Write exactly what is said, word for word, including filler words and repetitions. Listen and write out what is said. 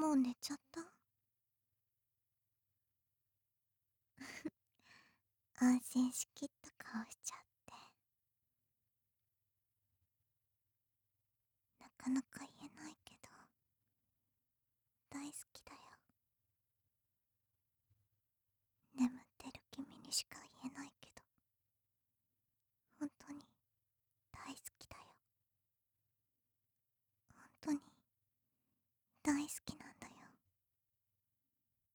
もう寝ちゃった？安心しきった顔しちゃって。なかなか言えないけど、大好きだよ。眠ってる君にしか